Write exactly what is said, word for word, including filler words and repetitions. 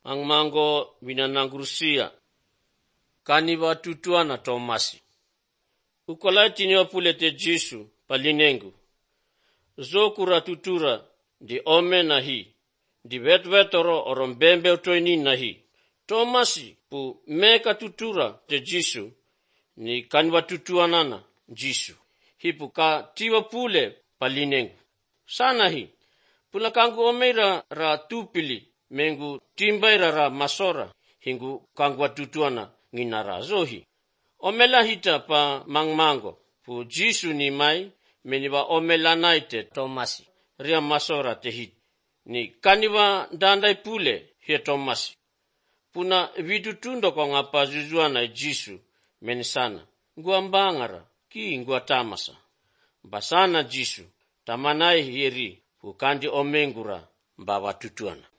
ang mango binanangrusia kaniva tutuana Tomasi. Ukolati ni wapulete Jisu palinengu. Zokura tutura di ome nahi, di vetvetoro orombembe utoini nahi. Tomasi pu meka tutura te Jisu ni kanwa tutuanana Jisu. Hipu ka tiwa pule palinengu. Sana hi, pula kangu omeira ra tupili mengu timbaira ra masora hingu kangu tutuana nginara zohi. Omela hita pa mangmango pu Jisu ni mai meniwa omela naite Tomasi ria masora te hit. Ni kaniwa dandai pule hia Tomasi. Puna vidutundo kwa ngapa zuzuana Jisu menisana. Ngua mbangara ki ngua tamasa. Basana Jisu tamanai hiri ukandi omengura mbawa tutuana.